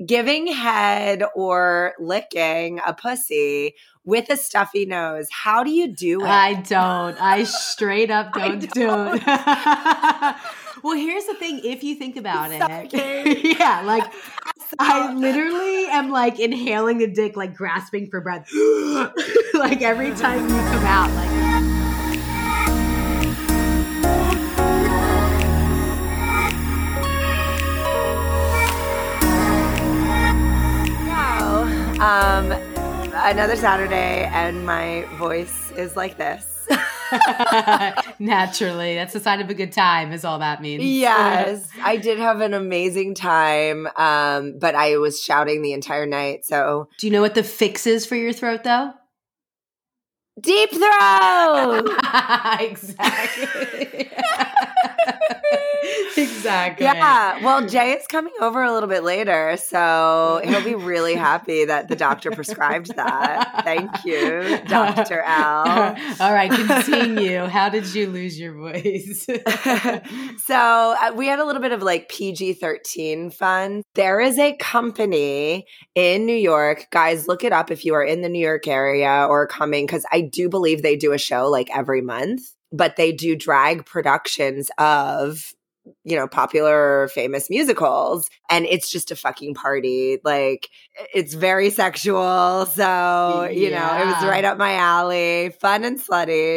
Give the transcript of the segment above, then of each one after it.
giving head or licking a pussy with a stuffy nose. How do you do it? I don't. I straight up don't do it. Well, here's the thing. If you think about it, yeah, like I literally am like inhaling the dick, like grasping for breath, like every time you come out, like. Another Saturday, and my voice is like this. Naturally. That's the sign of a good time, is all that means. Yes. I did have an amazing time, but I was shouting the entire night. So, do you know what the fix is for your throat, though? Deep throat! Exactly. Exactly. Yeah. Well, Jay is coming over a little bit later, so he'll be really happy that the doctor prescribed that. Thank you, Dr. Al. All right, continue. How did you lose your voice? So we had a little bit of like PG-13 fun. There is a company in New York. Guys, look it up if you are in the New York area or coming, because I do believe they do a show like every month, but they do drag productions of, you know, popular, famous musicals. And it's just a fucking party. Like, it's very sexual. So, you know, it was right up my alley. Fun and slutty.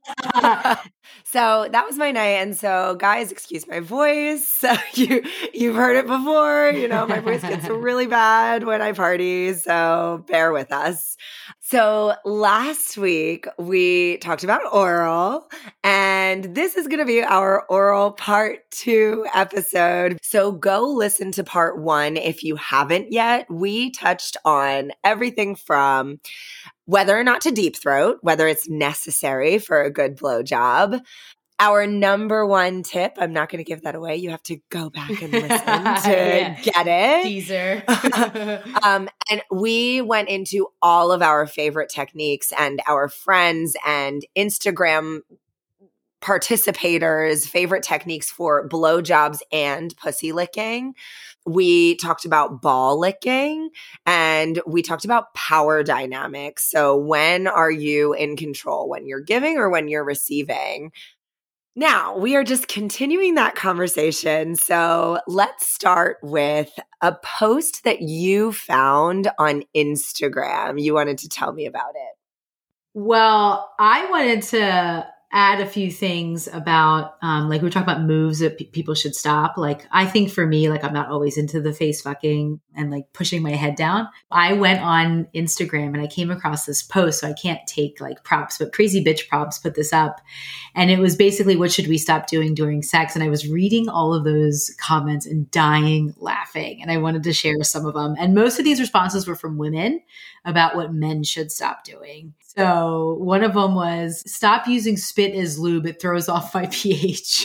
So that was my night. And so, guys, excuse my voice. So you've heard it before. You know, my voice gets really bad when I party. So bear with us. So last week we talked about oral, and this is going to be our oral part 2 episode. So go listen to part 1 if you haven't yet. We touched on everything from whether or not to deep throat, whether it's necessary for a good blowjob. Our number 1 tip, I'm not going to give that away. You have to go back and listen to get it. Teaser. And we went into all of our favorite techniques and our friends and Instagram participators' favorite techniques for blowjobs and pussy licking. We talked about ball licking, and we talked about power dynamics. So when are you in control? When you're giving or when you're receiving? Now, we are just continuing that conversation. So let's start with a post that you found on Instagram. You wanted to tell me about it. Well, I wanted to add a few things about, like we were talking about moves that people should stop. Like, I think for me, like, I'm not always into the face fucking and like pushing my head down. I went on Instagram and I came across this post, so I can't take like props, but Crazy Bitch Props put this up. And it was basically, what should we stop doing during sex? And I was reading all of those comments and dying laughing. And I wanted to share some of them. And most of these responses were from women about what men should stop doing. So one of them was, stop using spit as lube. It throws off my pH.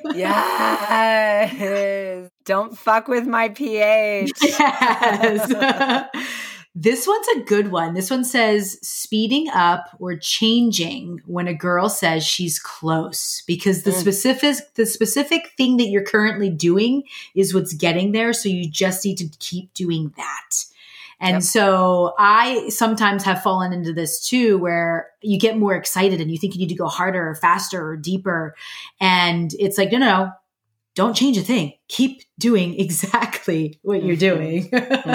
Yes. Don't fuck with my pH. Yes. This one's a good one. This one says speeding up or changing when a girl says she's close, because the specific thing that you're currently doing is what's getting there. So you just need to keep doing that. And so I sometimes have fallen into this too, where you get more excited and you think you need to go harder or faster or deeper. And it's like, no, don't change a thing. Keep doing exactly what you're doing.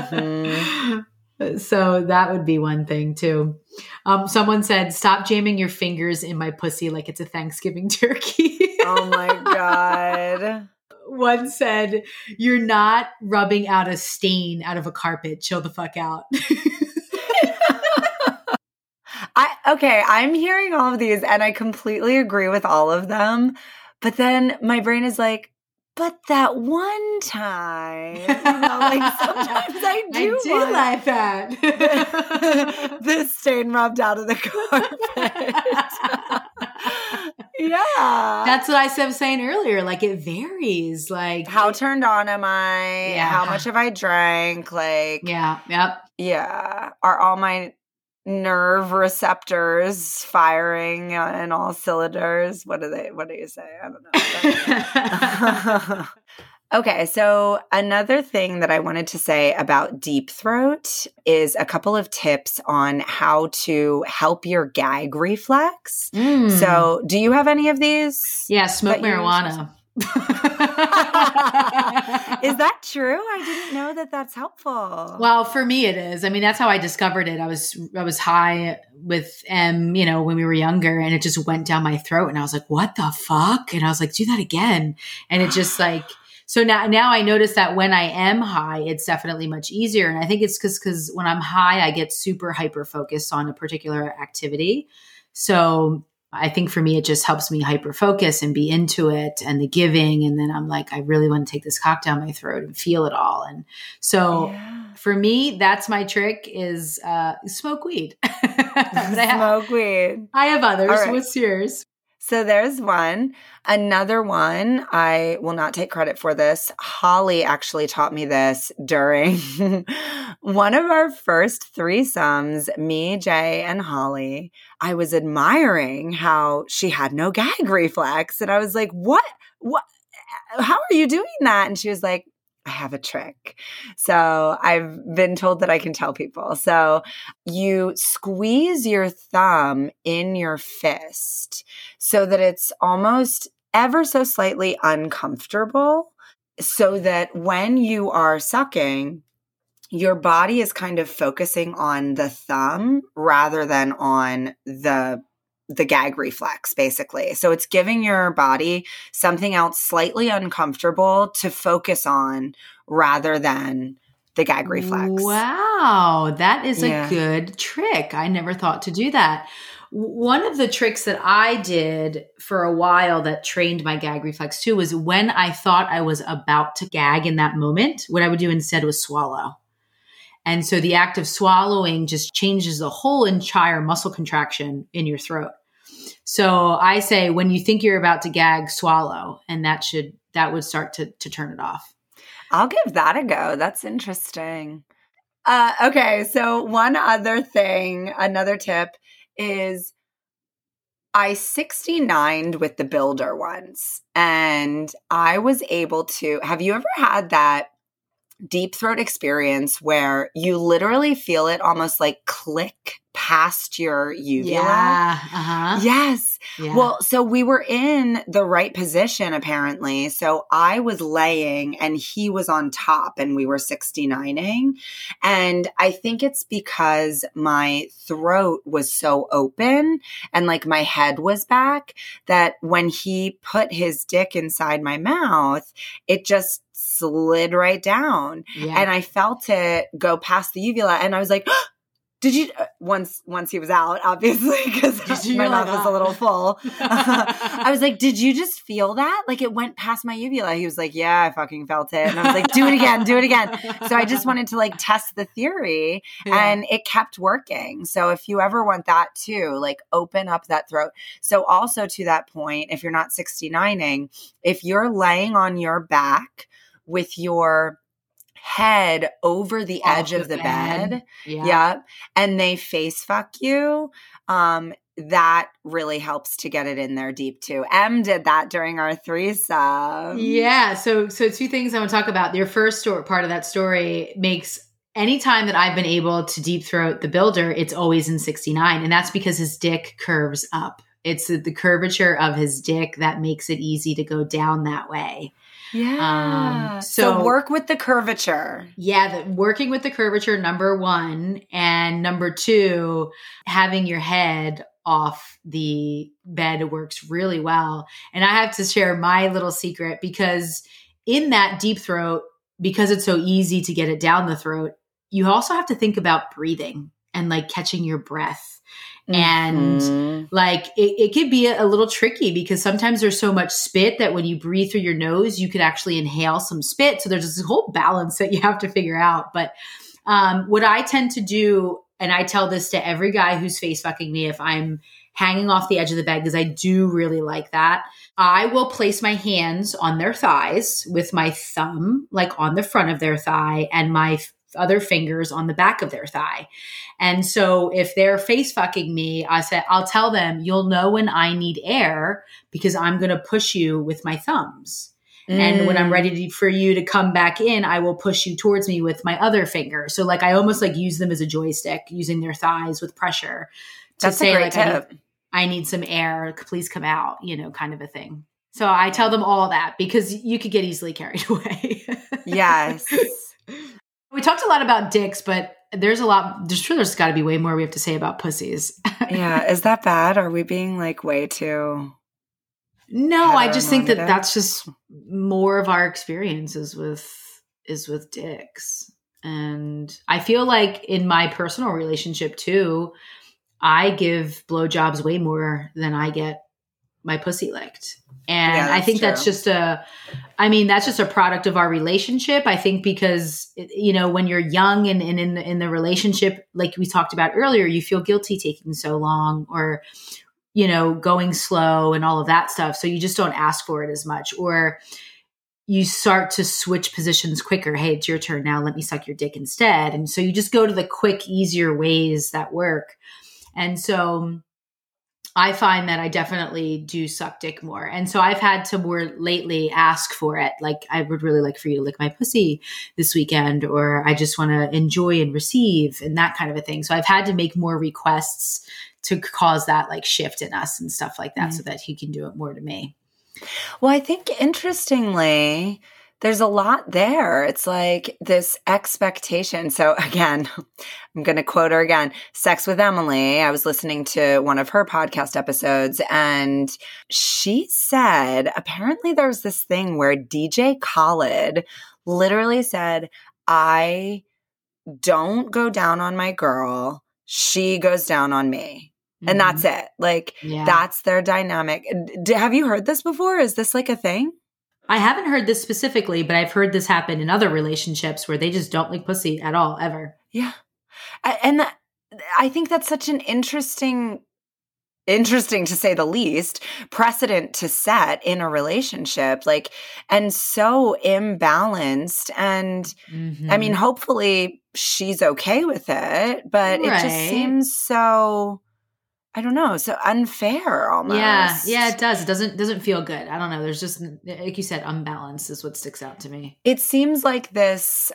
So that would be one thing too. Someone said, stop jamming your fingers in my pussy like it's a Thanksgiving turkey. Oh my God. One said, you're not rubbing out a stain out of a carpet. Chill the fuck out. I'm hearing all of these and I completely agree with all of them. But then my brain is like, but that one time, you know, like sometimes I do like that. The stain rubbed out of the carpet. Yeah. That's what I was saying earlier. Like, it varies. Like, how turned on am I? Yeah. How much have I drank? Like, yeah. Yep. Yeah. Are all my nerve receptors firing in all cylinders? What do you say? I don't know. Okay, so another thing that I wanted to say about deep throat is a couple of tips on how to help your gag reflex. So, do you have any of these? Yeah, smoke marijuana. Is that true? I didn't know that that's helpful. Well, for me it is. I mean, that's how I discovered it. I was high with M, when we were younger, and it just went down my throat, and I was like, "What the fuck?" And I was like, "Do that again." And it just like, so now I notice that when I am high, it's definitely much easier. And I think it's because when I'm high, I get super hyper focused on a particular activity. So I think for me, it just helps me hyper focus and be into it and the giving. And then I'm like, I really want to take this cock down my throat and feel it all. And so for me, that's my trick is smoke weed. Smoke weed. I have others. Right. What's yours? So there's one. Another one, I will not take credit for this. Holly actually taught me this during one of our first threesomes, me, Jay, and Holly. I was admiring how she had no gag reflex. And I was like, what? How are you doing that? And she was like, I have a trick. So I've been told that I can tell people. So you squeeze your thumb in your fist so that it's almost ever so slightly uncomfortable, so that when you are sucking, your body is kind of focusing on the thumb rather than on the gag reflex, basically. So it's giving your body something else slightly uncomfortable to focus on rather than the gag reflex. Wow, that is a good trick. I never thought to do that. One of the tricks that I did for a while that trained my gag reflex too was when I thought I was about to gag in that moment, what I would do instead was swallow. And so the act of swallowing just changes the whole entire muscle contraction in your throat. So I say, when you think you're about to gag, swallow, and that would start to turn it off. I'll give that a go. That's interesting. Okay, so one other thing, another tip is I 69'd with the builder once, and I was able to, have you ever had that deep throat experience where you literally feel it almost like click past your uvula? Yeah. Uh-huh. Yes. Yeah. Well, so we were in the right position apparently. So I was laying and he was on top and we were 69ing. And I think it's because my throat was so open and like my head was back that when he put his dick inside my mouth, it just slid right down. Yeah. And I felt it go past the uvula and I was like, did you, once he was out, obviously, because my mouth was a little full. I was like, did you just feel that? Like it went past my uvula. He was like, yeah, I fucking felt it. And I was like, do it again. So I just wanted to like test the theory and it kept working. So if you ever want that too, like open up that throat. So also to that point, if you're not 69ing, if you're laying on your back with your head over the edge of the bed. Yeah. And they face fuck you. That really helps to get it in there deep too. Em did that during our threesome. Yeah. So two things I want to talk about. Your first part of that story makes anytime that I've been able to deep throat the builder, it's always in 69. And that's because his dick curves up. It's the curvature of his dick that makes it easy to go down that way. Yeah. So work with the curvature. Yeah. Working with the curvature, number one. And number two, having your head off the bed works really well. And I have to share my little secret because in that deep throat, because it's so easy to get it down the throat, you also have to think about breathing and like catching your breath. And like it could be a little tricky because sometimes there's so much spit that when you breathe through your nose, you could actually inhale some spit. So there's this whole balance that you have to figure out. But what I tend to do, and I tell this to every guy who's face fucking me, if I'm hanging off the edge of the bed, because I do really like that, I will place my hands on their thighs with my thumb, like on the front of their thigh, and my other fingers on the back of their thigh. And so if they're face fucking me, I'll tell them, you'll know when I need air because I'm going to push you with my thumbs. And when I'm ready for you to come back in, I will push you towards me with my other finger. So like I almost like use them as a joystick, using their thighs with pressure to That's say a great like tip. I need some air, please come out, kind of a thing. So I tell them all that because you could get easily carried away. Yes. We talked a lot about dicks, but there's got to be way more we have to say about pussies. Yeah. Is that bad? Are we being like way too... No, I just think that that's just more of our experiences with dicks. And I feel like in my personal relationship too, I give blowjobs way more than I get my pussy licked. And I think that's just that's just a product of our relationship. I think because, when you're young and in the relationship, like we talked about earlier, you feel guilty taking so long or, going slow and all of that stuff. So you just don't ask for it as much, or you start to switch positions quicker. Hey, it's your turn now. Let me suck your dick instead. And so you just go to the quick, easier ways that work. And so I find that I definitely do suck dick more. And so I've had to more lately ask for it. Like, I would really like for you to lick my pussy this weekend, or I just want to enjoy and receive and that kind of a thing. So I've had to make more requests to cause that like shift in us and stuff like that so that he can do it more to me. Well, I think interestingly, there's a lot there. It's like this expectation. So again, I'm going to quote her again, Sex with Emily. I was listening to one of her podcast episodes and she said, apparently there's this thing where DJ Khaled literally said, I don't go down on my girl. She goes down on me. And that's it. Like, that's their dynamic. Have you heard this before? Is this like a thing? I haven't heard this specifically, but I've heard this happen in other relationships where they just don't like pussy at all, ever. Yeah. And I think that's such an interesting to say the least, precedent to set in a relationship, like, and so imbalanced. And I mean, hopefully she's okay with it, but it just seems so, I don't know, so unfair almost. Yeah, it does. It doesn't feel good. I don't know. There's just, like you said, unbalance is what sticks out to me. It seems like this,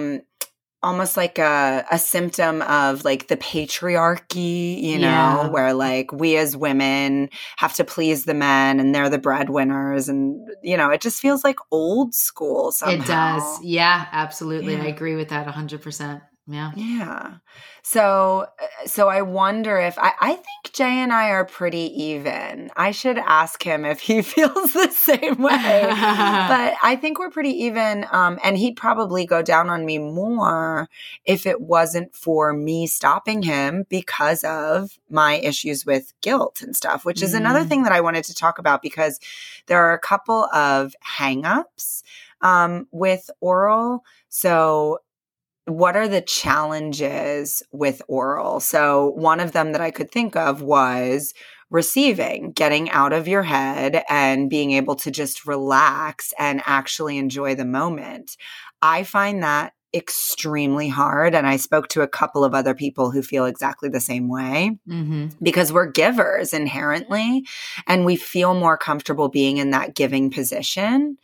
almost like a symptom of like the patriarchy, where like we as women have to please the men and they're the breadwinners. And, it just feels like old school somehow. It does. Yeah, absolutely. Yeah. I agree with that 100%. Yeah. Yeah. So I wonder if I think Jay and I are pretty even. I should ask him if he feels the same way. But I think we're pretty even. And he'd probably go down on me more if it wasn't for me stopping him because of my issues with guilt and stuff, which is another thing that I wanted to talk about because there are a couple of hangups with oral. So what are the challenges with oral? So one of them that I could think of was receiving, getting out of your head and being able to just relax and actually enjoy the moment. I find that extremely hard. And I spoke to a couple of other people who feel exactly the same way because we're givers inherently and we feel more comfortable being in that giving position.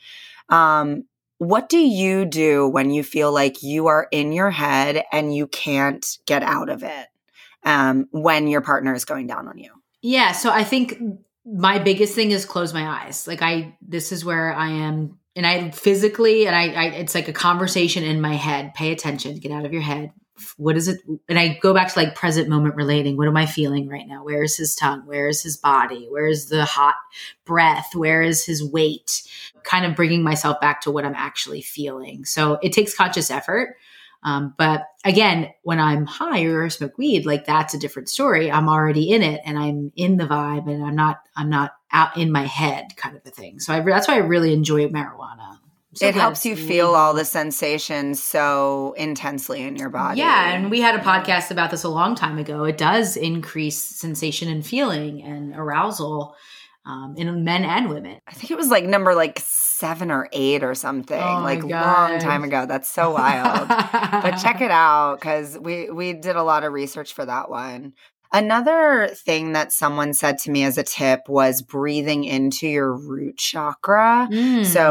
What do you do when you feel like you are in your head and you can't get out of it when your partner is going down on you? Yeah. So I think my biggest thing is close my eyes. Like this is where I am. And I physically, and I it's like a conversation in my head. Pay attention, get out of your head. What is it? And I go back to like present moment relating. What am I feeling right now? Where is his tongue? Where is his body? Where is the hot breath? Where is his weight? Kind of bringing myself back to what I'm actually feeling. So it takes conscious effort. But again, when I'm high or smoke weed, like that's a different story. I'm already in it and I'm in the vibe and I'm not out in my head kind of a thing. So that's why I really enjoy marijuana. It helps you feel all the sensations so intensely in your body. Yeah. And we had a podcast about this a long time ago. It does increase sensation and feeling and arousal in men and women. I think it was like number 7 or 8 or something, long time ago. That's so wild. But check it out because we did a lot of research for that one. Another thing that someone said to me as a tip was breathing into your root chakra. So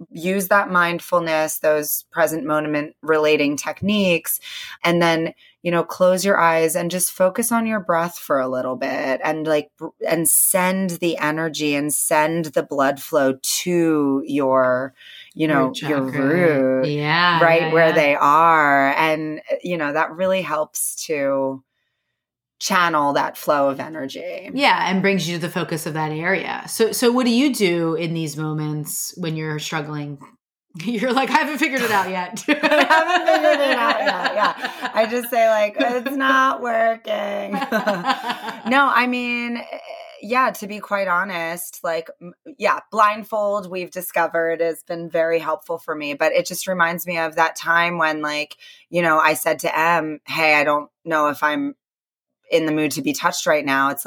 use that mindfulness, those present moment relating techniques, and then, close your eyes and just focus on your breath for a little bit and and send the energy and send the blood flow to your, your root, where they are. And, that really helps to channel that flow of energy. Yeah. And brings you to the focus of that area. So what do you do in these moments when you're struggling? You're like, I haven't figured it out yet. I haven't figured it out yet. Yeah. I just say it's not working. No, I mean, yeah, to be quite honest, blindfold we've discovered has been very helpful for me, but it just reminds me of that time when I said to Em, hey, I don't know if I'm in the mood to be touched right now. It's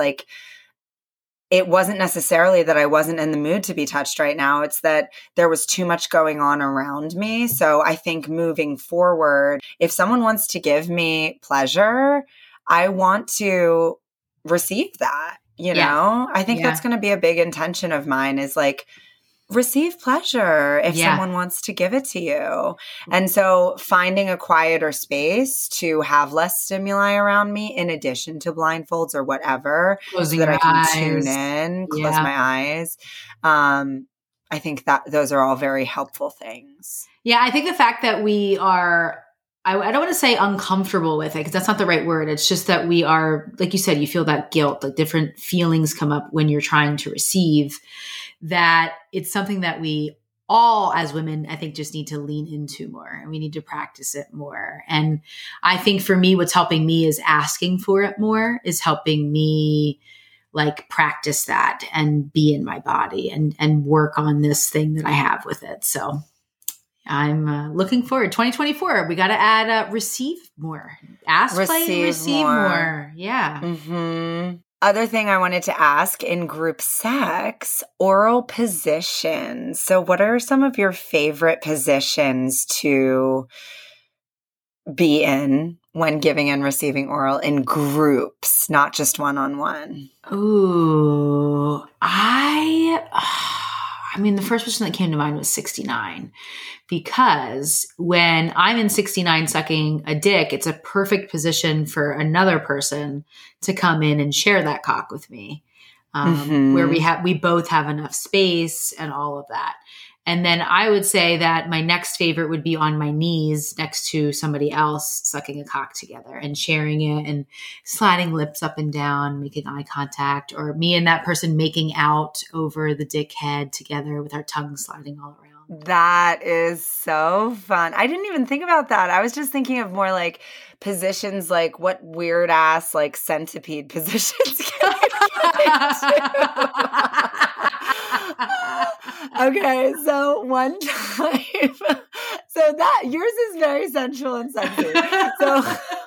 it wasn't necessarily that I wasn't in the mood to be touched right now. It's that there was too much going on around me. So I think moving forward, if someone wants to give me pleasure, I want to receive that, know? I think that's going to be a big intention of mine is receive pleasure if someone wants to give it to you. And so finding a quieter space to have less stimuli around me in addition to blindfolds or whatever, Closing so that I can eyes. tune in, close my eyes. I think that those are all very helpful things. Yeah. I think the fact that we are, I don't want to say uncomfortable with it because that's not the right word. It's just that we are, like you said, you feel that guilt, different feelings come up when you're trying to receive, that it's something that we all as women, I think, just need to lean into more and we need to practice it more. And I think for me, what's helping me is asking for it more, is helping me practice that and be in my body and work on this thing that I have with it. So I'm looking forward. 2024, we got to add receive more. Ask, play, receive more. Yeah. Mm-hmm. Other thing I wanted to ask, in group sex, oral positions. So what are some of your favorite positions to be in when giving and receiving oral in groups, not just one-on-one? Ooh, I mean, the first person that came to mind was 69, because when I'm in 69 sucking a dick, it's a perfect position for another person to come in and share that cock with me, where we both have enough space and all of that. And then I would say that my next favorite would be on my knees next to somebody else sucking a cock together and sharing it and sliding lips up and down, making eye contact, or me and that person making out over the dick head together with our tongues sliding all around. That is so fun. I didn't even think about that. I was just thinking of more positions, what weird ass centipede positions can you get into? Okay, so one time, so that yours is very sensual and sexy. So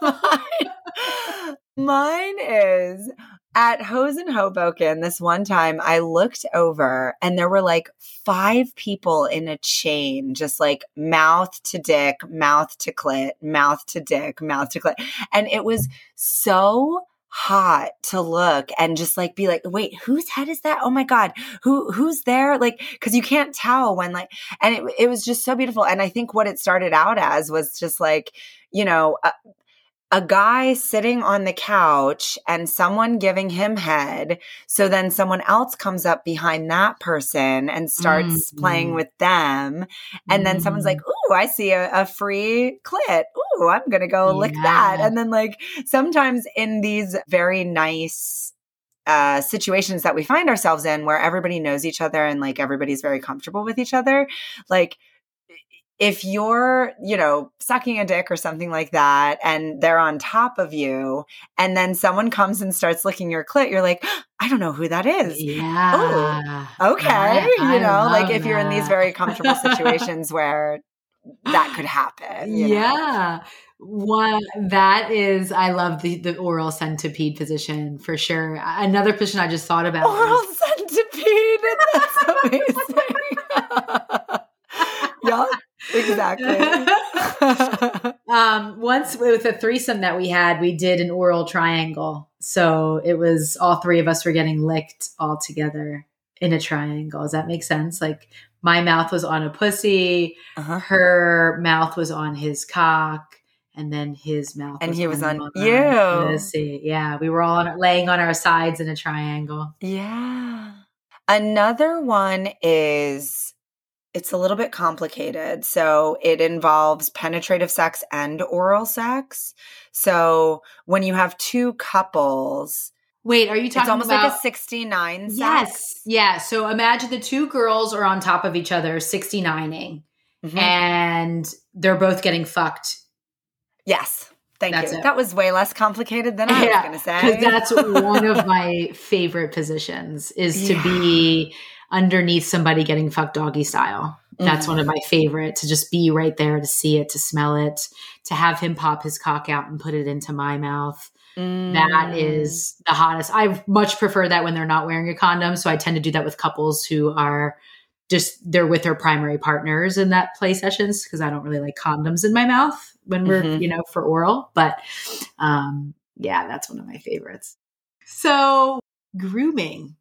mine is at Hose in Hoboken. This one time I looked over and there were 5 people in a chain, just mouth to dick, mouth to clit, mouth to dick, mouth to clit. And it was so hot to look and just be wait, whose head is that? Oh my God, who's there? Cause you can't tell when and it was just so beautiful. And I think what it started out as was just a guy sitting on the couch and someone giving him head. So then someone else comes up behind that person and starts playing with them. And then someone's like, ooh, I see a free clit. Ooh, I'm going to go lick that. And then sometimes in these very nice situations that we find ourselves in where everybody knows each other and everybody's very comfortable with each other, if you're, sucking a dick or something like that, and they're on top of you, and then someone comes and starts licking your clit, you're like, I don't know who that is. Yeah. Oh, okay. If you're in these very comfortable situations where that could happen. Yeah. That is, I love the oral centipede position for sure. Another position I just thought about. Oral centipede. That's amazing. Yeah. Exactly. Once with a threesome that we had, we did an oral triangle. So it was all 3 of us were getting licked all together in a triangle. Does that make sense? my mouth was on a pussy, her mouth was on his cock, and then his mouth and he was on my you. pussy. Yeah, we were all laying on our sides in a triangle. Yeah. Another one is, it's a little bit complicated. So it involves penetrative sex and oral sex. So when you have two couples, wait, are you talking it's almost about like a 69 sex? Yes. Yeah. So imagine the two girls are on top of each other, 69ing, and they're both getting fucked. Yes. Thank That's you. it. That was way less complicated than I was going to say. Because that's one of my favorite positions is to be underneath somebody getting fucked doggy style. That's one of my favorite, to just be right there, to see it, to smell it, to have him pop his cock out and put it into my mouth. That is the hottest. I much prefer that when they're not wearing a condom. So I tend to do that with couples who are they're with their primary partners in that play sessions, because I don't really like condoms in my mouth when we're, for oral. But yeah, that's one of my favorites. So grooming,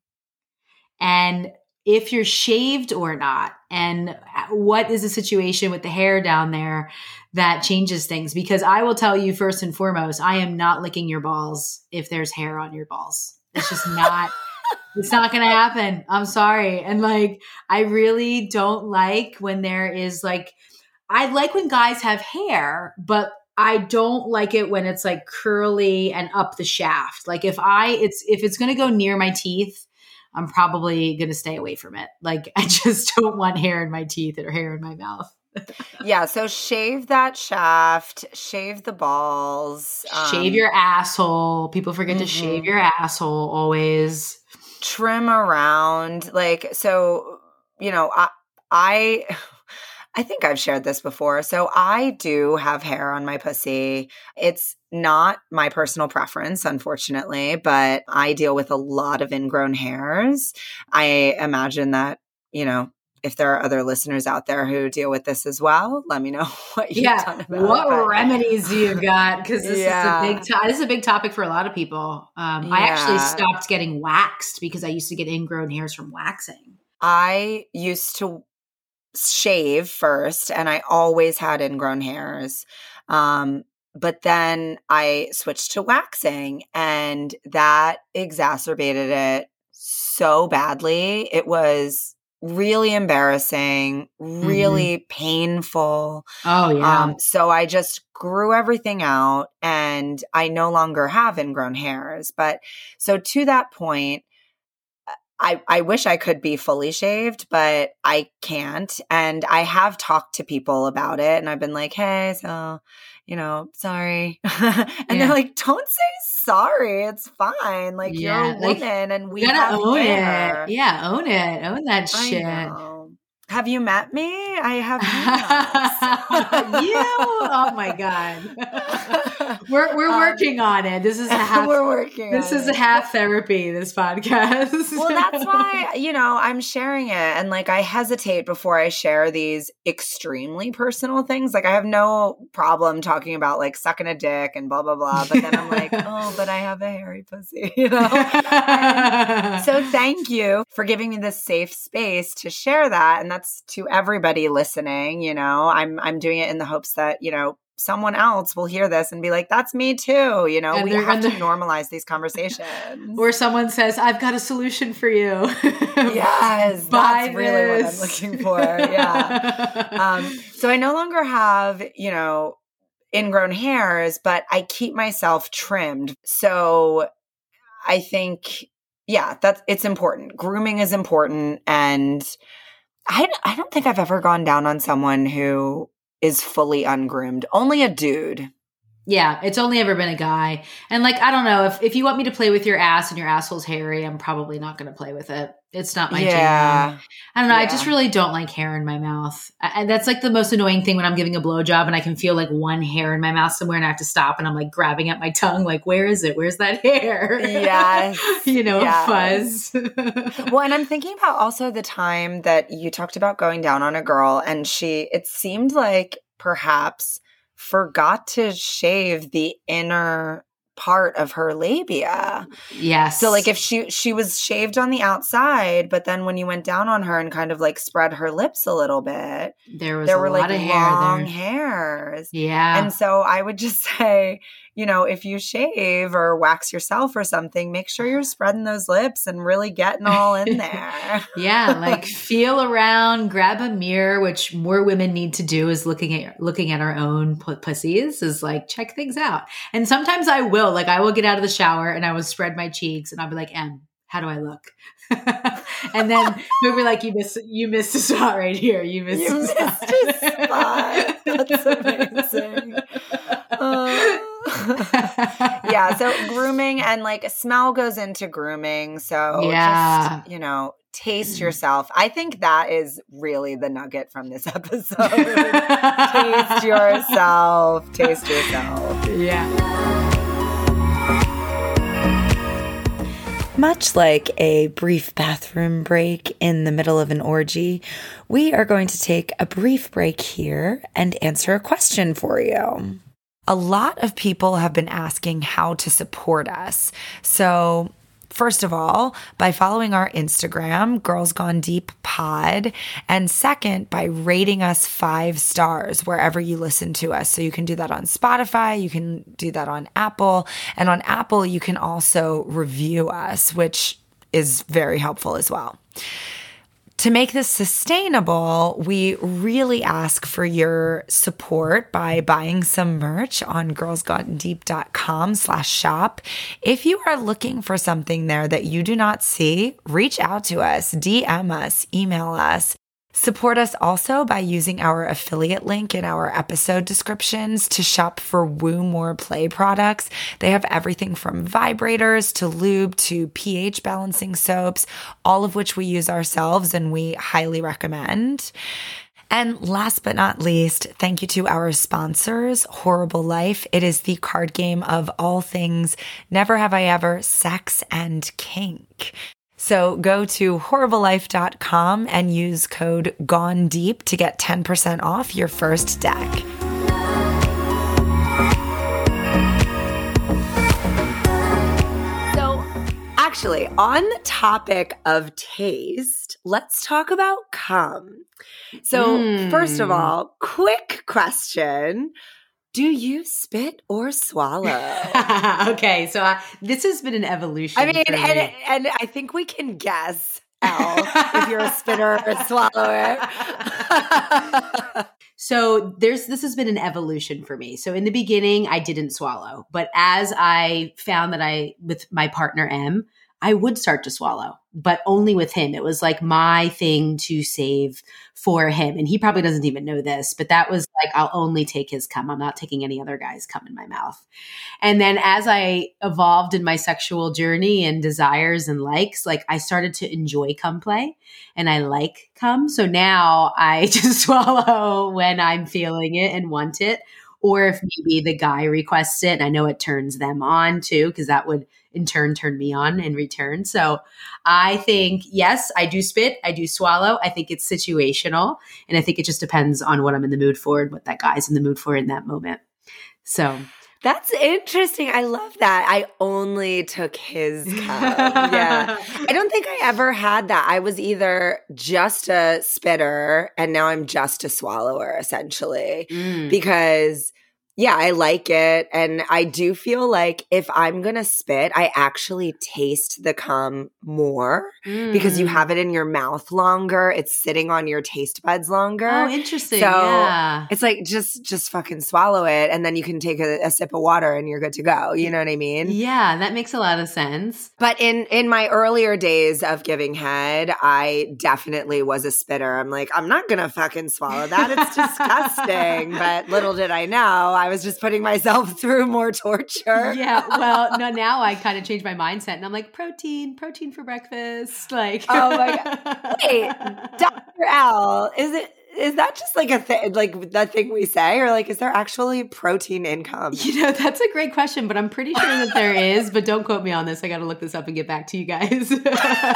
and if you're shaved or not, and what is the situation with the hair down there that changes things. Because I will tell you, first and foremost, I am not licking your balls if there's hair on your balls. It's just not, it's not going to happen. I'm sorry. And like, I really don't like when there is like, I like when guys have hair, but I don't like it when it's like curly and up the shaft. Like if it's going to go near my teeth, I'm probably going to stay away from it. Like I just don't want hair in my teeth or hair in my mouth. Yeah, so shave that shaft, shave the balls. Shave your asshole. People forget to shave your asshole always. Trim around. Like, so, I think I've shared this before. So I do have hair on my pussy. It's not my personal preference, unfortunately, but I deal with a lot of ingrown hairs. I imagine that, if there are other listeners out there who deal with this as well, let me know what you've done about it. What remedies you've got? Because this is a big topic for a lot of people. I actually stopped getting waxed because I used to get ingrown hairs from waxing. I used to shave first, and I always had ingrown hairs. But then I switched to waxing, and that exacerbated it so badly. It was really embarrassing, really painful. Oh, yeah. So I just grew everything out, and I no longer have ingrown hairs. But so to that point, I wish I could be fully shaved, but I can't. And I have talked to people about it, and I've been like, hey, so, sorry. And they're like, don't say sorry. It's fine. Like, you're a woman and we gotta have own hair. it. Yeah, own it. Own that shit. Have you met me? I have you. Oh my God. We're working on it. This is a half therapy, this podcast. Well, that's why, I'm sharing it. And like, I hesitate before I share these extremely personal things. Like I have no problem talking about like sucking a dick and blah, blah, blah. But then I'm like, oh, but I have a hairy pussy, So thank you for giving me this safe space to share that. And that's to everybody listening. I'm doing it in the hopes that, someone else will hear this and be like, that's me too. We have to normalize these conversations. Or someone says, I've got a solution for you. Yes, that's really what I'm looking for. Yeah. So I no longer have, ingrown hairs, but I keep myself trimmed. So I think, it's important. Grooming is important. And I don't think I've ever gone down on someone who is fully ungroomed. Only a dude. Yeah, it's only ever been a guy. And like, I don't know, if you want me to play with your ass and your asshole's hairy, I'm probably not going to play with it. It's not my jam. I don't know. I just really don't like hair in my mouth. That's like the most annoying thing when I'm giving a blowjob and I can feel like one hair in my mouth somewhere and I have to stop and I'm like grabbing at my tongue. Like, where is it? Where's that hair? Yes. Fuzz. Well, and I'm thinking about also the time that you talked about going down on a girl and it seemed like perhaps forgot to shave the inner part of her labia. Yes. So like if she was shaved on the outside, but then when you went down on her and kind of like spread her lips a little bit, there were lot like of long hair hairs. Yeah. And so I would just say, you know, if you shave or wax yourself or something, make sure you're spreading those lips and really getting all in there. Yeah, like feel around, grab a mirror, which more women need to do is looking at our own pussies, is like check things out. And sometimes I will get out of the shower and I will spread my cheeks and I'll be like, Em, how do I look? And then we'll be like, you missed a spot right here. You missed a spot. That's amazing. Yeah, so grooming and like smell goes into grooming. So just, you know, taste yourself. I think that is really the nugget from this episode. Taste yourself. Taste yourself. Yeah. Much like a brief bathroom break in the middle of an orgy, we are going to take a brief break here and answer a question for you. A lot of people have been asking how to support us. So first of all, by following our Instagram, Girls Gone Deep Pod, and second, by rating us 5 stars wherever you listen to us. So you can do that on Spotify, you can do that on Apple, and on Apple, you can also review us, which is very helpful as well. To make this sustainable, we really ask for your support by buying some merch on girlsgonedeep.com/shop. If you are looking for something there that you do not see, reach out to us, DM us, email us. Support us also by using our affiliate link in our episode descriptions to shop for Woo More Play products. They have everything from vibrators to lube to pH balancing soaps, all of which we use ourselves and we highly recommend. And last but not least, thank you to our sponsors, Horrible Life. It is the card game of all things Never Have I Ever, sex, and kink. So go to horriblelife.com and use code GONEDEEP to get 10% off your first deck. So actually, on the topic of taste, let's talk about cum. So first of all, quick question. Do you spit or swallow? Okay, so this has been an evolution. I mean, and I think we can guess, Elle, if you're a spitter or a swallower. So this has been an evolution for me. So in the beginning, I didn't swallow, but as I found that with my partner M, I would start to swallow, but only with him. It was like my thing to save for him. And he probably doesn't even know this, but that was like, I'll only take his cum. I'm not taking any other guy's cum in my mouth. And then as I evolved in my sexual journey and desires and likes, like I started to enjoy cum play and I like cum. So now I just swallow when I'm feeling it and want it. Or if maybe the guy requests it, and I know it turns them on too, because that would in turn turn me on in return. So I think, yes, I do spit, I do swallow. I think it's situational. And I think it just depends on what I'm in the mood for and what that guy's in the mood for in that moment. So that's interesting. I love that. I only took his cum. Yeah. I don't think I ever had that. I was either just a spitter and now I'm just a swallower, essentially. Because yeah, I like it. And I do feel like if I'm going to spit, I actually taste the cum more because you have it in your mouth longer. It's sitting on your taste buds longer. Oh, interesting. So yeah. It's like just fucking swallow it and then you can take a sip of water and you're good to go. You know what I mean? Yeah, that makes a lot of sense. But in my earlier days of giving head, I definitely was a spitter. I'm like, I'm not going to fucking swallow that. It's disgusting. But little did I know, I was just putting myself through more torture. Yeah. Well, no, now I kind of changed my mindset and I'm like, protein for breakfast. Like, oh my God. Wait, Dr. Al, is that just like a thing, like that thing we say, or like, is there actually protein in cum? You know, that's a great question, but I'm pretty sure that there is, but don't quote me on this. I got to look this up and get back to you guys. Okay,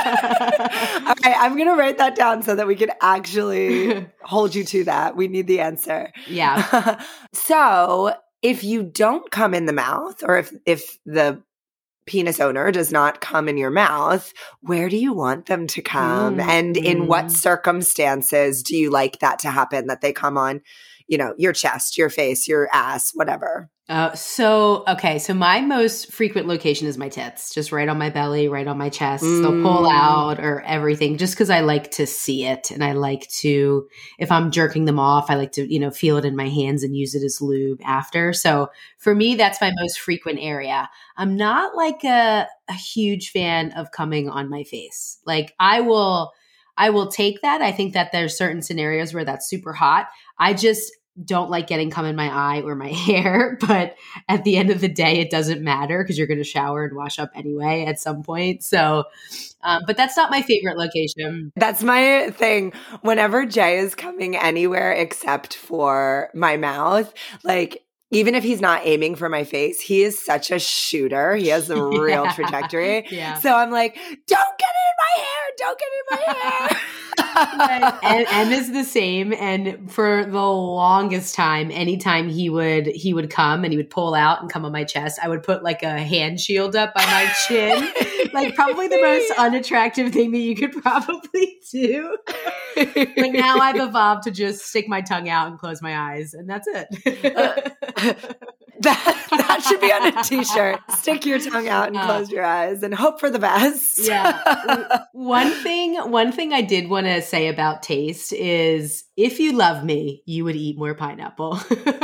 I'm going to write that down so that we can actually hold you to that. We need the answer. Yeah. So if you don't come in the mouth, or if the penis owner does not come in your mouth, where do you want them to come? And in what circumstances do you like that to happen, that they come on, your chest, your face, your ass, whatever? So my most frequent location is my tits, just right on my belly, right on my chest. They'll pull out or everything, just because I like to see it. And I like to, if I'm jerking them off, I like to, feel it in my hands and use it as lube after. So for me, that's my most frequent area. I'm not like a huge fan of coming on my face. Like I will take that. I think that there's certain scenarios where that's super hot. I just don't like getting cum in my eye or my hair, but at the end of the day, it doesn't matter because you're going to shower and wash up anyway at some point. So, but that's not my favorite location. That's my thing. Whenever Jay is coming anywhere except for my mouth, like, even if he's not aiming for my face, he is such a shooter. He has a real trajectory. Yeah. So I'm like, don't get it in my hair. Don't get it in my hair. And M is the same. And for the longest time, anytime he would come and he would pull out and come on my chest, I would put like a hand shield up by my chin. Like probably the most unattractive thing that you could probably do. But now I've evolved to just stick my tongue out and close my eyes, and that's it. That should be on a t-shirt. Stick your tongue out and close your eyes and hope for the best. Yeah. One thing I did want to say about taste is, if you love me, you would eat more pineapple.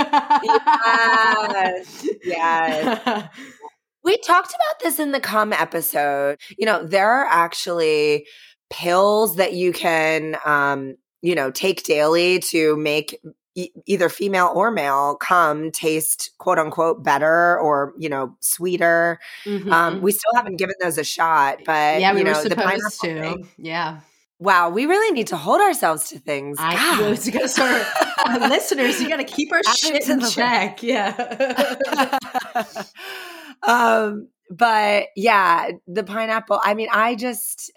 Yes. We talked about this in the cum episode. There are actually pills that you can, take daily to make either female or male cum taste quote unquote better or, sweeter. Mm-hmm. We still haven't given those a shot, but yeah, we were supposed the pineapple to. thing, yeah. Wow, we really need to hold ourselves to things. I was going to start, listeners, you got to keep our shit in check. Yeah. But yeah, the pineapple, I mean, I just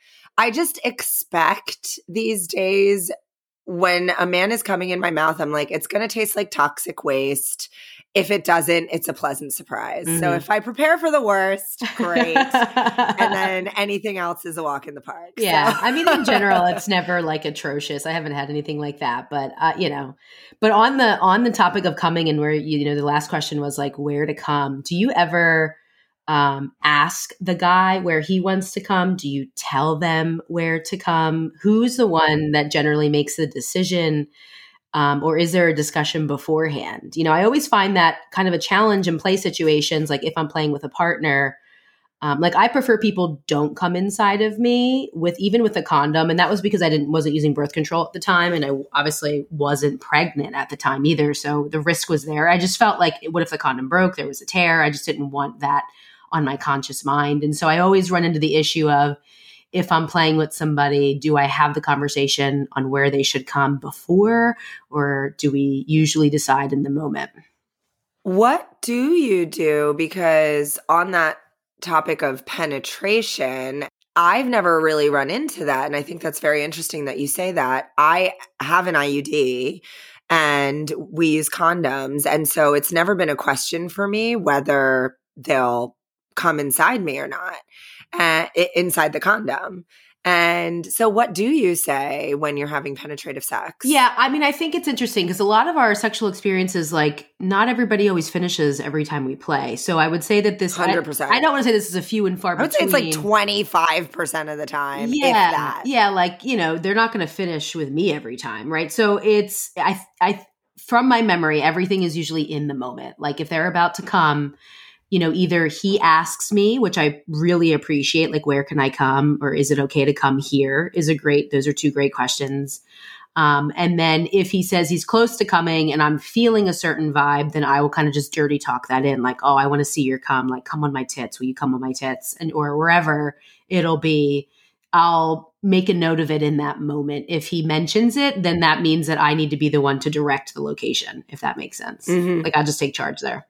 expect these days when a man is coming in my mouth, I'm like, it's going to taste like toxic waste. If it doesn't, it's a pleasant surprise. Mm-hmm. So if I prepare for the worst, great. And then anything else is a walk in the park. Yeah. So. I mean, in general, it's never like atrocious. I haven't had anything like that, but but on the topic of coming, and where, the last question was like, where to come. Do you ever ask the guy where he wants to come? Do you tell them where to come? Who's the one that generally makes the decision? Or is there a discussion beforehand? I always find that kind of a challenge in play situations. Like if I'm playing with a partner, like I prefer people don't come inside of me even with a condom. And that was because I wasn't using birth control at the time. And I obviously wasn't pregnant at the time either. So the risk was there. I just felt like, what if the condom broke? There was a tear. I just didn't want that on my conscious mind. And so I always run into the issue of, if I'm playing with somebody, do I have the conversation on where they should come before, or do we usually decide in the moment? What do you do? Because on that topic of penetration, I've never really run into that. And I think that's very interesting that you say that. I have an IUD and we use condoms. And so it's never been a question for me whether they'll come inside me or not, inside the condom. And so what do you say when you're having penetrative sex? Yeah, I mean, I think it's interesting because a lot of our sexual experiences, like not everybody always finishes every time we play. So I would say that this 100%. I don't want to say this is a few and far between. I would say it's like 25% of the time. Yeah. If that. Yeah. Like, they're not going to finish with me every time. Right. So it's, I, from my memory, everything is usually in the moment. Like if they're about to come, either he asks me, which I really appreciate, like, where can I come? Or is it okay to come here? Those are two great questions. And then if he says he's close to coming and I'm feeling a certain vibe, then I will kind of just dirty talk that in, like, oh, I want to see your cum, like, come on my tits. Will you come on my tits? Or wherever it'll be, I'll make a note of it in that moment. If he mentions it, then that means that I need to be the one to direct the location, if that makes sense. Mm-hmm. Like, I'll just take charge there.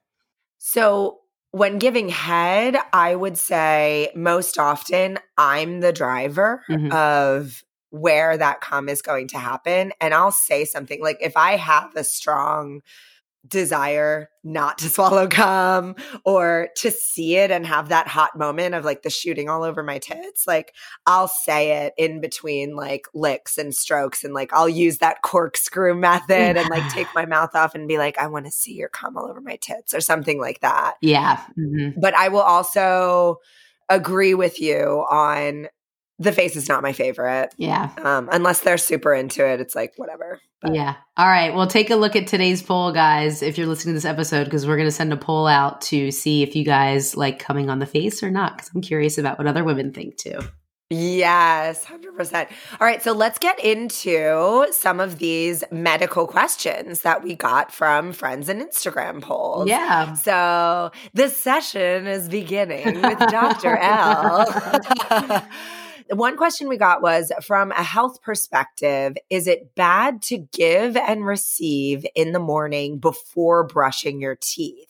So when giving head, I would say most often I'm the driver of where that cum is going to happen. And I'll say something like, if I have a strong desire not to swallow cum or to see it and have that hot moment of like the shooting all over my tits, like I'll say it in between like licks and strokes, and like I'll use that corkscrew method and like take my mouth off and be like, I want to see your cum all over my tits or something like that. Yeah. But I will also agree with you on the face is not my favorite. Yeah. Unless they're super into it, it's like whatever. But. Yeah. All right. Well, take a look at today's poll, guys, if you're listening to this episode, because we're going to send a poll out to see if you guys like coming on the face or not, because I'm curious about what other women think too. Yes, 100%. All right, so let's get into some of these medical questions that we got from friends and Instagram polls. Yeah. So the session is beginning with Dr. L. One question we got was, from a health perspective, is it bad to give and receive in the morning before brushing your teeth?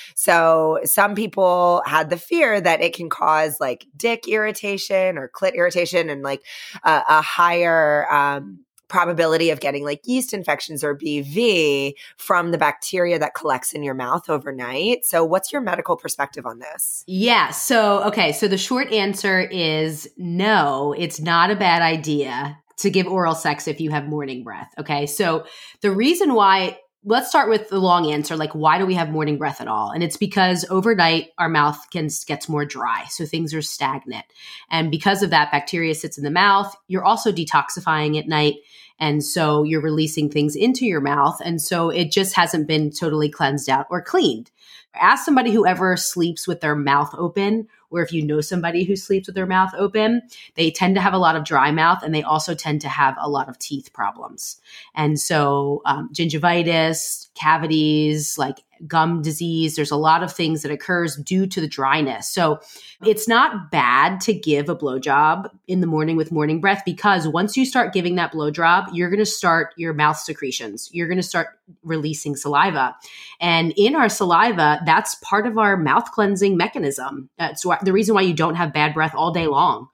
So some people had the fear that it can cause like dick irritation or clit irritation and like a higher probability of getting like yeast infections or BV from the bacteria that collects in your mouth overnight. So what's your medical perspective on this? Yeah. So the short answer is no, it's not a bad idea to give oral sex if you have morning breath. Okay. So the reason why, let's start with the long answer. Like, why do we have morning breath at all? And it's because overnight our mouth gets more dry. So things are stagnant. And because of that, bacteria sits in the mouth. You're also detoxifying at night. And so you're releasing things into your mouth. And so it just hasn't been totally cleansed out or cleaned. Ask somebody who ever sleeps with their mouth open, or if you know somebody who sleeps with their mouth open, they tend to have a lot of dry mouth, and they also tend to have a lot of teeth problems. And so gingivitis, cavities, like gum disease, there's a lot of things that occurs due to the dryness. So it's not bad to give a blowjob in the morning with morning breath, because once you start giving that blowjob, you're going to start your mouth secretions. You're going to start releasing saliva. And in our saliva, that's part of our mouth cleansing mechanism. That's the reason why you don't have bad breath all day long.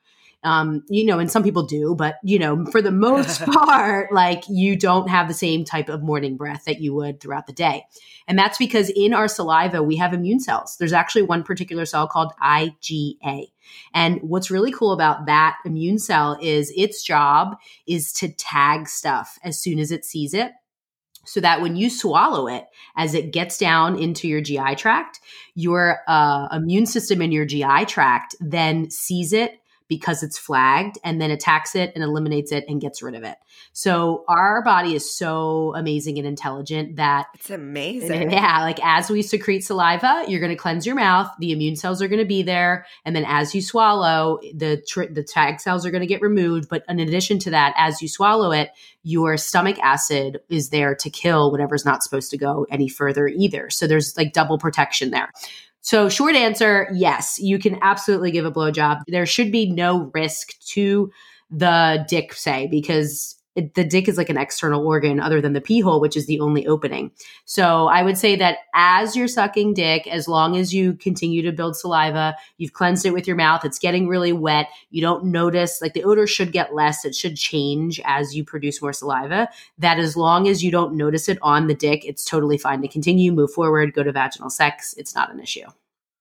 And some people do, but, for the most part, like you don't have the same type of morning breath that you would throughout the day. And that's because in our saliva, we have immune cells. There's actually one particular cell called IgA. And what's really cool about that immune cell is its job is to tag stuff as soon as it sees it, so that when you swallow it, as it gets down into your GI tract, your immune system in your GI tract then sees it because it's flagged, and then attacks it and eliminates it and gets rid of it. So our body is so amazing and intelligent that it's amazing. Yeah, like as we secrete saliva, you're going to cleanse your mouth. The immune cells are going to be there, and then as you swallow, the tag cells are going to get removed. But in addition to that, as you swallow it, your stomach acid is there to kill whatever's not supposed to go any further either. So there's like double protection there. So short answer, yes, you can absolutely give a blowjob. There should be no risk to the dick, say, because the dick is like an external organ other than the pee hole, which is the only opening. So I would say that as you're sucking dick, as long as you continue to build saliva, you've cleansed it with your mouth, it's getting really wet, you don't notice, like the odor should get less, it should change as you produce more saliva, that as long as you don't notice it on the dick, it's totally fine to continue, move forward, go to vaginal sex. It's not an issue.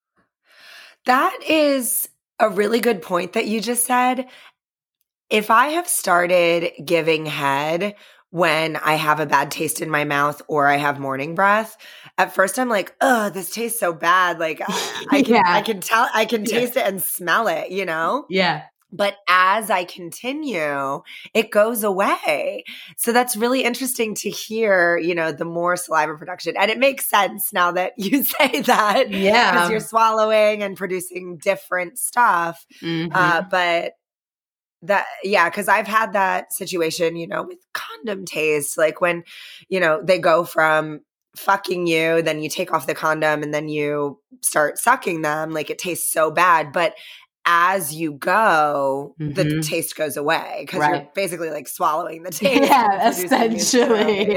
That is a really good point that you just said. If I have started giving head when I have a bad taste in my mouth or I have morning breath, at first I'm like, oh, this tastes so bad. Like I can tell, I can taste it and smell it, Yeah. But as I continue, it goes away. So that's really interesting to hear, the more saliva production. And it makes sense now that you say that. Yeah. Because you're swallowing and producing different stuff. Mm-hmm. But because I've had that situation, with condom taste, like when, they go from fucking you, then you take off the condom and then you start sucking them, like it tastes so bad. But as you go, the taste goes away because you're basically like swallowing the taste. Yeah, essentially.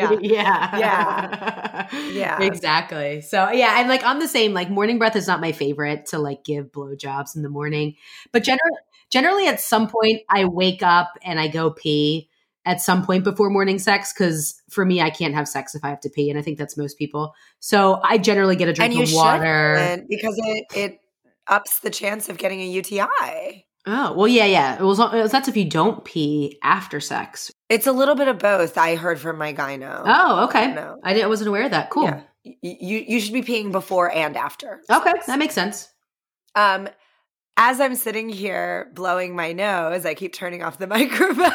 Yeah. Exactly. So and like on the same, like morning breath is not my favorite to like give blowjobs in the morning, but generally at some point I wake up and I go pee. at some point before morning sex, because for me, I can't have sex if I have to pee, and I think that's most people. So I generally get a drink of water. Shouldn't, because it ups the chance of getting a UTI. Oh, well, yeah. That's if you don't pee after sex. It's a little bit of both. I heard from my gyno. Oh, okay. I wasn't aware of that. Cool. Yeah. You should be peeing before and after. Okay, that makes sense. As I'm sitting here blowing my nose, I keep turning off the microphone because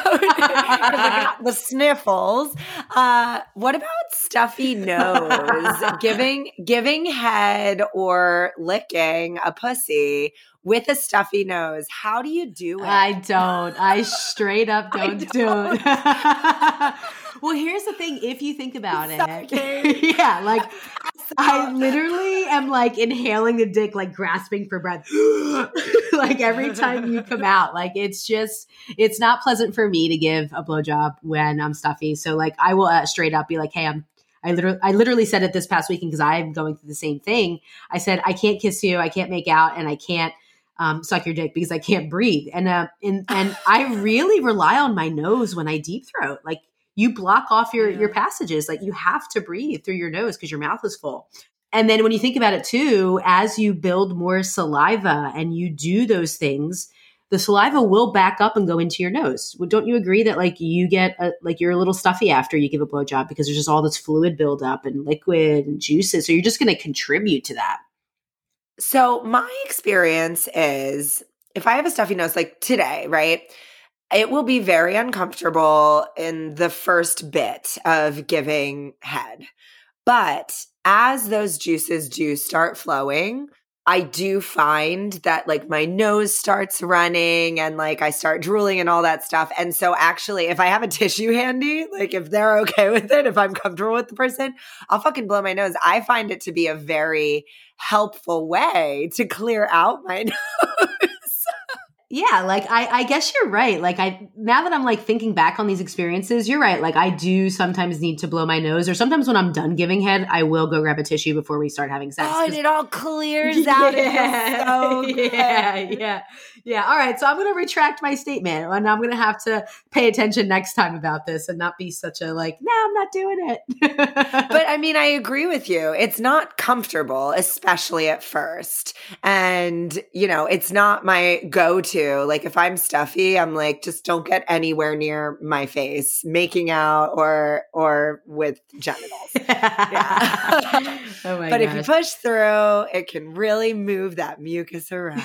I got the sniffles. What about stuffy nose? Giving head or licking a pussy with a stuffy nose. How do you do it? I don't. I straight up don't do it. Well, here's the thing. If you think about it, yeah, like I literally am like inhaling the dick, like grasping for breath, like every time you come out. Like it's not pleasant for me to give a blowjob when I'm stuffy. So like I will straight up be like, hey, I literally said it this past weekend because I'm going through the same thing. I said, I can't kiss you, I can't make out, and I can't suck your dick because I can't breathe. And I really rely on my nose when I deep throat. Like you block off your passages. Like you have to breathe through your nose because your mouth is full. And then when you think about it too, as you build more saliva and you do those things, the saliva will back up and go into your nose. Well, don't you agree that like you get you're a little stuffy after you give a blowjob because there's just all this fluid buildup and liquid and juices. So you're just going to contribute to that. So my experience is if I have a stuffy nose like today, right? It will be very uncomfortable in the first bit of giving head. But as those juices do start flowing, I do find that like my nose starts running and like I start drooling and all that stuff. And so actually, if I have a tissue handy, like if they're okay with it, if I'm comfortable with the person, I'll fucking blow my nose. I find it to be a very helpful way to clear out my nose. Yeah, like I guess you're right. Like now that I'm like thinking back on these experiences, you're right. Like I do sometimes need to blow my nose, or sometimes when I'm done giving head, I will go grab a tissue before we start having sex. Oh, and it all clears out. So yeah. All right, so I'm going to retract my statement, and I'm going to have to pay attention next time about this and not be such a like, no, I'm not doing it. But I mean, I agree with you. It's not comfortable, especially at first, and it's not my go-to. Like if I'm stuffy, I'm like, just don't get anywhere near my face, making out or with genitals. Yeah. Oh my but gosh. if you push through, it can really move that mucus around.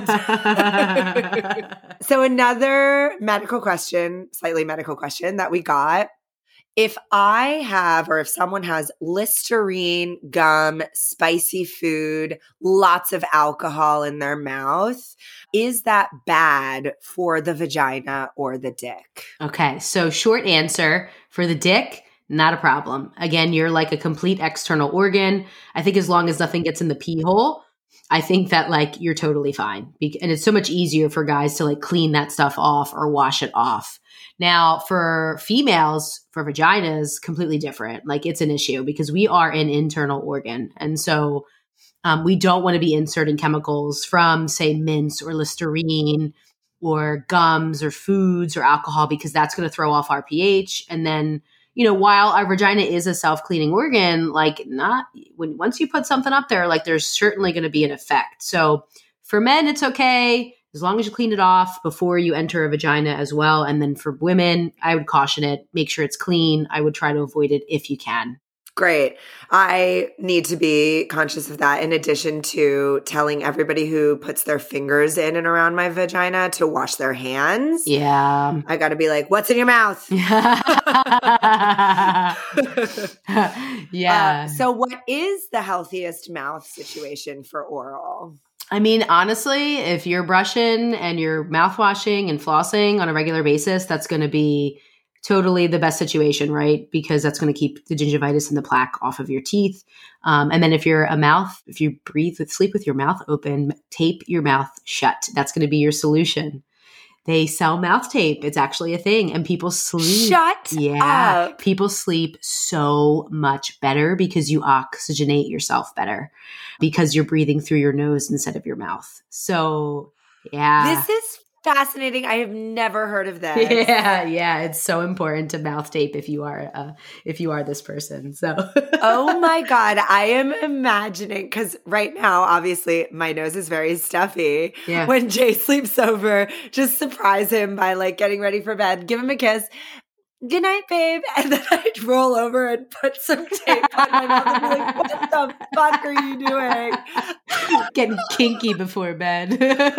So another slightly medical question that we got. If I have, or if someone has Listerine, gum, spicy food, lots of alcohol in their mouth, is that bad for the vagina or the dick? Okay, so short answer for the dick, not a problem. Again, you're like a complete external organ. I think as long as nothing gets in the pee hole, I think that like you're totally fine. And it's so much easier for guys to like clean that stuff off or wash it off. Now, for females, for vaginas, completely different. Like it's an issue because we are an internal organ. And so we don't want to be inserting chemicals from, say, mints or Listerine or gums or foods or alcohol because that's going to throw off our pH. And then, while our vagina is a self-cleaning organ, like once you put something up there, like there's certainly going to be an effect. So for men, it's okay. As long as you clean it off before you enter a vagina as well. And then for women, I would caution it. Make sure it's clean. I would try to avoid it if you can. Great. I need to be conscious of that in addition to telling everybody who puts their fingers in and around my vagina to wash their hands. Yeah. I got to be like, what's in your mouth? Yeah. So what is the healthiest mouth situation for oral? I mean, honestly, if you're brushing and you're mouthwashing and flossing on a regular basis, that's going to be totally the best situation, right? Because that's going to keep the gingivitis and the plaque off of your teeth. And then if you sleep with your mouth open, tape your mouth shut. That's going to be your solution. They sell mouth tape. It's actually a thing. And people sleep. Shut up. People sleep so much better because you oxygenate yourself better because you're breathing through your nose instead of your mouth. So, yeah. This is fascinating. I have never heard of this. Yeah. It's so important to mouth tape if you are this person. So, oh my God, I am imagining, because right now, obviously, my nose is very stuffy. Yeah. When Jay sleeps over, just surprise him by like getting ready for bed, give him a kiss. Good night, babe. And then I'd roll over and put some tape on my mouth and be like, what the fuck are you doing? Getting kinky before bed.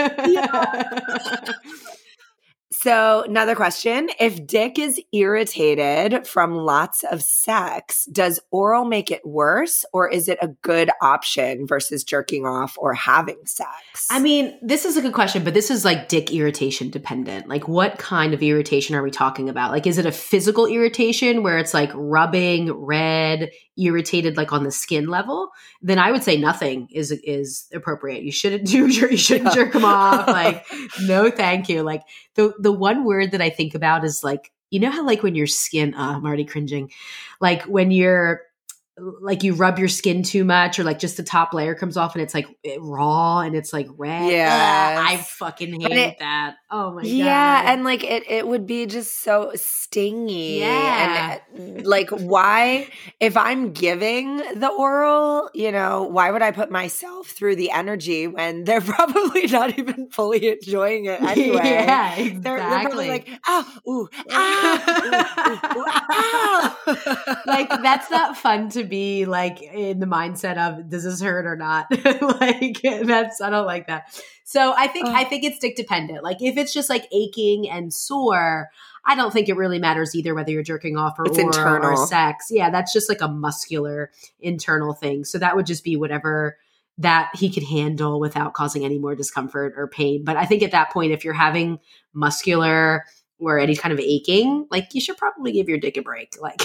So another question. If dick is irritated from lots of sex, does oral make it worse, or is it a good option versus jerking off or having sex? I mean, this is a good question, but this is like dick irritation dependent. Like what kind of irritation are we talking about? Like, is it a physical irritation where it's like rubbing, red, irritated like on the skin level? Then I would say nothing is appropriate. You shouldn't jerk them off. Like, no, thank you. Like the one word that I think about is like, you know how like when your skin, I'm already cringing. Like when you're like you rub your skin too much or like just the top layer comes off and it's like raw and it's like red. Yeah. I fucking hate that. Oh my God. Yeah. And like it would be just so stingy. Yeah. And like why, if I'm giving the oral, you know, why would I put myself through the energy when they're probably not even fully enjoying it anyway? Yeah, exactly. They're probably like, oh, ooh, ah, ooh, ooh, ah. Like that's not fun to be like in the mindset of does this hurt or not? Like I don't like that. So I think it's dick dependent. Like if it's just like aching and sore, I don't think it really matters either whether you're jerking off or oral or sex. Yeah, that's just like a muscular internal thing. So that would just be whatever that he could handle without causing any more discomfort or pain. But I think at that point, if you're having muscular or any kind of aching, like you should probably give your dick a break. Like,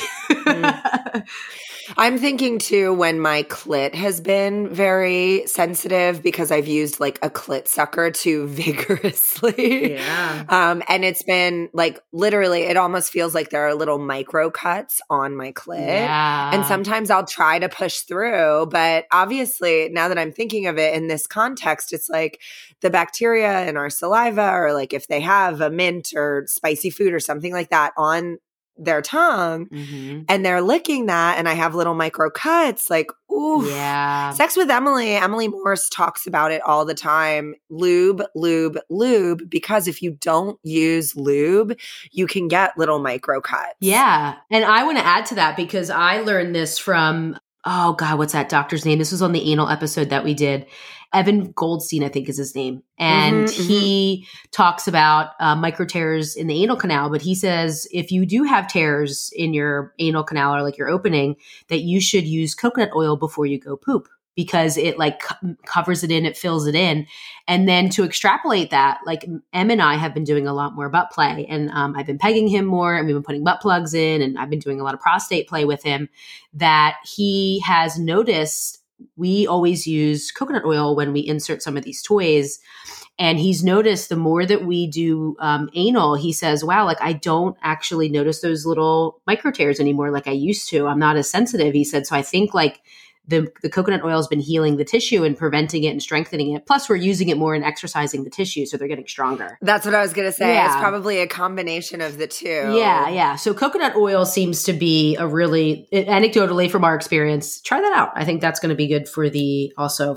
I'm thinking too when my clit has been very sensitive because I've used like a clit sucker too vigorously. Yeah. And it's been like literally, it almost feels like there are little micro cuts on my clit. Yeah. And sometimes I'll try to push through, but obviously now that I'm thinking of it in this context, it's like the bacteria in our saliva, or like if they have a mint or spicy food or something like that on their tongue and they're licking that and I have little micro cuts, like, ooh. Yeah. Sex with Emily Morse talks about it all the time. Lube, lube, lube, because if you don't use lube, you can get little micro cuts. Yeah. And I want to add to that because I learned this from, oh God, what's that doctor's name? This was on the anal episode that we did. Evan Goldstein, I think is his name. And he talks about micro tears in the anal canal, but he says if you do have tears in your anal canal or like your opening, that you should use coconut oil before you go poop because it like covers it in, it fills it in. And then to extrapolate that, like Em and I have been doing a lot more butt play and I've been pegging him more and we've been putting butt plugs in and I've been doing a lot of prostate play with him that he has noticed we always use coconut oil when we insert some of these toys. And he's noticed the more that we do anal, he says, wow, like I don't actually notice those little micro tears anymore like I used to. I'm not as sensitive. He said, so I think like the coconut oil has been healing the tissue and preventing it and strengthening it. Plus we're using it more and exercising the tissue. So they're getting stronger. That's what I was going to say. Yeah. It's probably a combination of the two. Yeah. So coconut oil seems to be a really, anecdotally from our experience, try that out. I think that's going to be good for the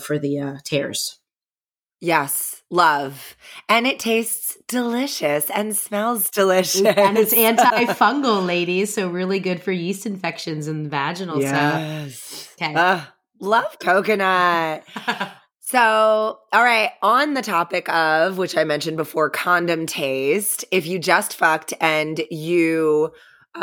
tears. Yes. Love. And it tastes delicious and smells delicious. And it's antifungal, ladies. So really good for yeast infections and vaginal yes. stuff. Okay. Love coconut. So, all right, on the topic of, which I mentioned before, condom taste, if you just fucked and you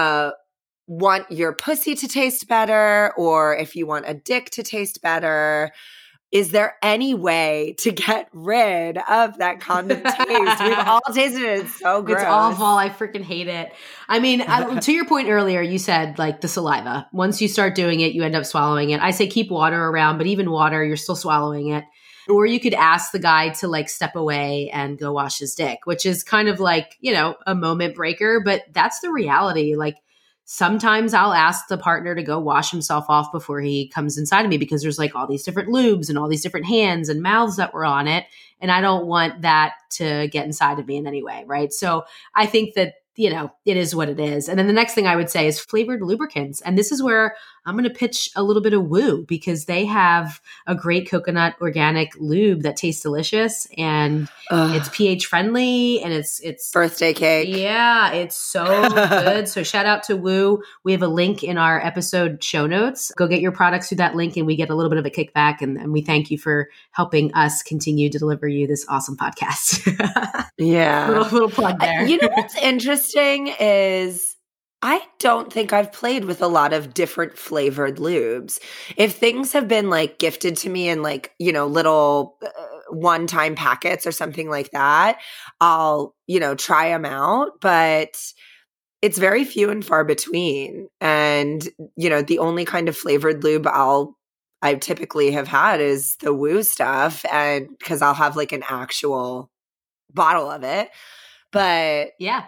want your pussy to taste better, or if you want a dick to taste better, is there any way to get rid of that condom taste? We've all tasted it. It's so gross. It's awful. I freaking hate it. I mean, to your point earlier, you said like the saliva. Once you start doing it, you end up swallowing it. I say keep water around, but even water, you're still swallowing it. Or you could ask the guy to like step away and go wash his dick, which is kind of like, you know, a moment breaker, but that's the reality. Like sometimes I'll ask the partner to go wash himself off before he comes inside of me because there's like all these different lubes and all these different hands and mouths that were on it. And I don't want that to get inside of me in any way. Right. So I think that, it is what it is. And then the next thing I would say is flavored lubricants. And this is where I'm going to pitch a little bit of Woo, because they have a great coconut organic lube that tastes delicious and it's pH friendly and it's birthday cake. Yeah, it's so good. So shout out to Woo. We have a link in our episode show notes. Go get your products through that link and we get a little bit of a kickback. And we thank you for helping us continue to deliver you this awesome podcast. Yeah. little plug there. You know what's interesting is I don't think I've played with a lot of different flavored lubes. If things have been like gifted to me in like, little one-time packets or something like that, I'll, try them out. But it's very few and far between. And, the only kind of flavored lube I typically have had is the Woo stuff. And because I'll have like an actual bottle of it. But yeah.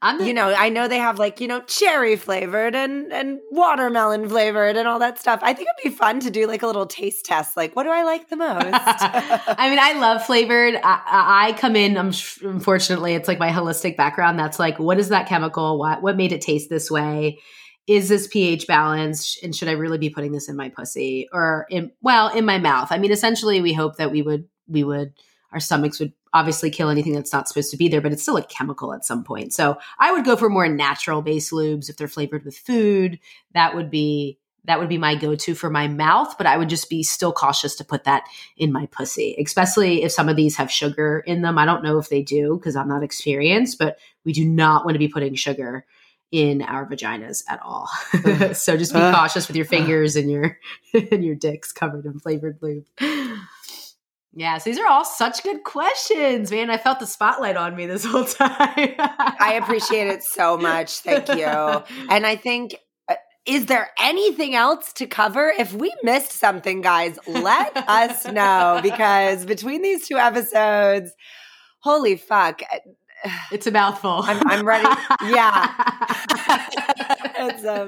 I know they have like, cherry flavored and watermelon flavored and all that stuff. I think it'd be fun to do like a little taste test. Like, what do I like the most? I mean, I love flavored. I come in, unfortunately, it's like my holistic background. That's like, what is that chemical? What made it taste this way? Is this pH balanced? And should I really be putting this in my pussy or in my mouth? I mean, essentially we hope that our stomachs would obviously kill anything that's not supposed to be there, but it's still a chemical at some point. So I would go for more natural based lubes if they're flavored with food. That would be my go-to for my mouth, but I would just be still cautious to put that in my pussy, especially if some of these have sugar in them. I don't know if they do because I'm not experienced, but we do not want to be putting sugar in our vaginas at all. So just be cautious with your fingers and your dicks covered in flavored lube. Yeah, so these are all such good questions, man. I felt the spotlight on me this whole time. I appreciate it so much. Thank you. And I think, is there anything else to cover? If we missed something, guys, let us know, because between these two episodes, holy fuck. It's a mouthful. I'm ready. Yeah. It's a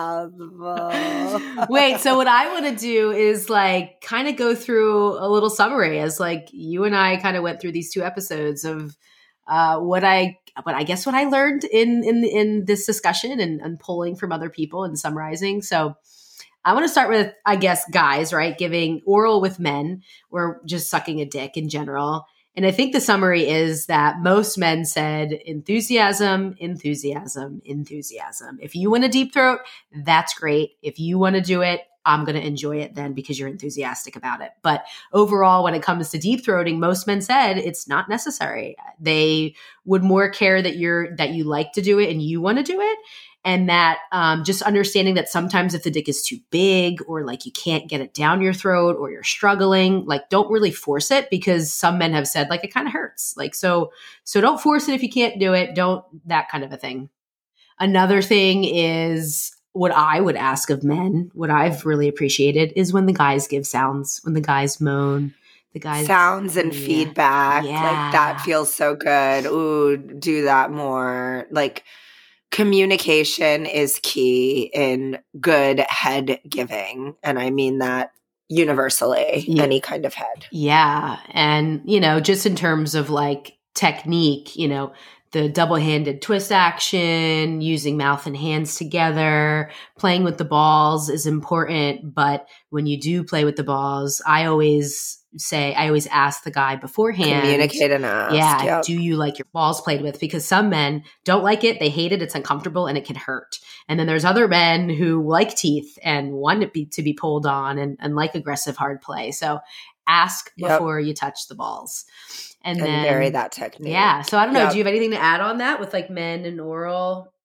mouthful. Wait, so what I want to do is like kind of go through a little summary as like you and I kind of went through these two episodes of what I learned in this discussion and pulling from other people and summarizing. So I want to start with, I guess, guys, right? Giving oral with men or just sucking a dick in general. And I think the summary is that most men said enthusiasm, enthusiasm, enthusiasm. If you want a deep throat, that's great. If you want to do it, I'm going to enjoy it then because you're enthusiastic about it. But overall, when it comes to deep throating, most men said it's not necessary. They would more care that you like to do it and you want to do it. And that just understanding that sometimes if the dick is too big or like you can't get it down your throat or you're struggling, like don't really force it, because some men have said like it kind of hurts. Like, so don't force it if you can't do it. Don't, that kind of a thing. Another thing is what I would ask of men, what I've really appreciated is when the guys give sounds, when the guys moan. The guys sounds and feedback. Yeah. Like that feels so good. Ooh, do that more. Like, communication is key in good head giving. And I mean that universally, any kind of head. Yeah. And, just in terms of like technique, the double-handed twist action, using mouth and hands together, playing with the balls is important. But when you do play with the balls, I always ask the guy beforehand. Communicate and ask. Yeah. Yep. Do you like your balls played with? Because some men don't like it. They hate it. It's uncomfortable and it can hurt. And then there's other men who like teeth and want it to be pulled on and like aggressive hard play. So ask before you touch the balls. And then vary that technique. Yeah. So I don't know. Do you have anything to add on that with like men and oral?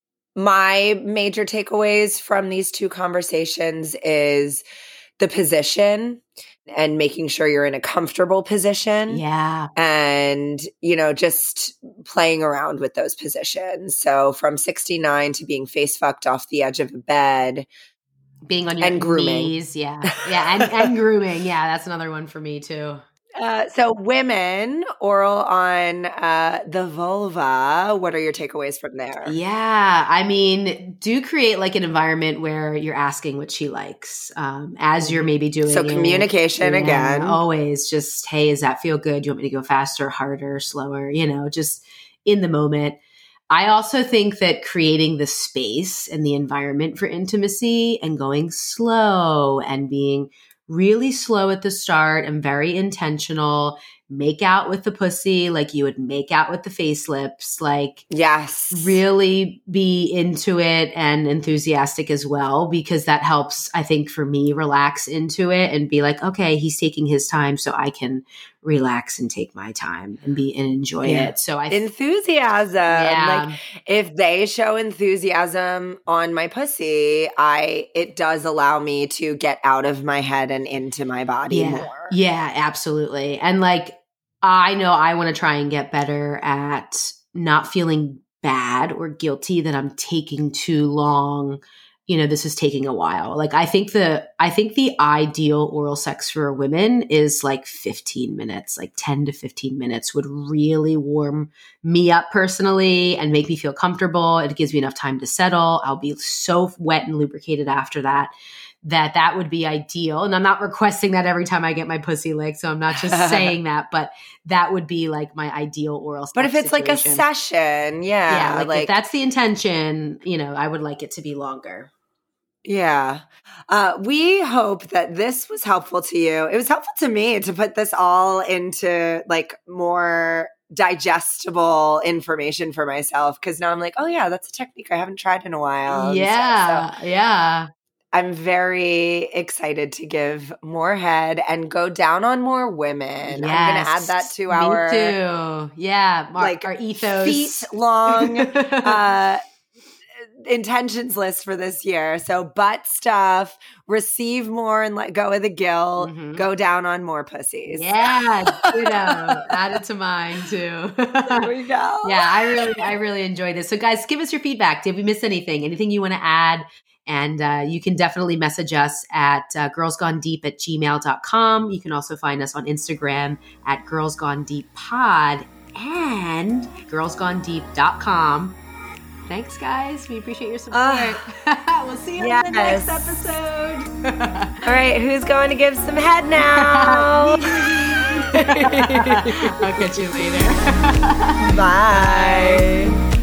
My major takeaways from these two conversations is the position and making sure you're in a comfortable position. Yeah. And, just playing around with those positions. So from 69 to being face fucked off the edge of a bed. Being on your and grooming. knees. Yeah. Yeah. And grooming. Yeah. That's another one for me too. So women, oral on the vulva. What are your takeaways from there? Yeah. I mean, do create like an environment where you're asking what she likes as you're maybe doing So communication again. Always just, hey, does that feel good? Do you want me to go faster, harder, slower? Just in the moment. I also think that creating the space and the environment for intimacy and going slow and being really slow at the start and very intentional, make out with the pussy like you would make out with the face lips, like yes, really be into it and enthusiastic as well, because that helps, I think, for me, relax into it and be like, okay, he's taking his time, so I can relax and take my time and enjoy it. So enthusiasm. Like if they show enthusiasm on my pussy, it does allow me to get out of my head and into my body more. Yeah, absolutely. And like I know I want to try and get better at not feeling bad or guilty that I'm taking too long. This is taking a while. Like I think the ideal oral sex for women is like 15 minutes, like 10 to 15 minutes would really warm me up personally and make me feel comfortable. It gives me enough time to settle. I'll be so wet and lubricated after that would be ideal. And I'm not requesting that every time I get my pussy licked. So I'm not just saying that, but that would be like my ideal oral sex. But if it's situation. like a session, like if that's the intention, I would like it to be longer. Yeah. We hope that this was helpful to you. It was helpful to me to put this all into like more digestible information for myself. Cause now I'm like, oh yeah, that's a technique I haven't tried in a while. Yeah. I'm very excited to give more head and go down on more women. Yes, I'm going to add that to our too. Yeah, our ethos. Feet long intentions list for this year. So butt stuff, receive more and let go of the guilt, go down on more pussies. Yeah, add it to mine too. There we go. Yeah, I really enjoyed this. So guys, give us your feedback. Did we miss anything? Anything you want to add? And you can definitely message us at girlsgonedeep@gmail.com. You can also find us on Instagram at girlsgonedeeppod and girlsgonedeep.com. Thanks, guys. We appreciate your support. We'll see you in the next episode. All right, who's going to give some head now? I'll catch you later. Bye.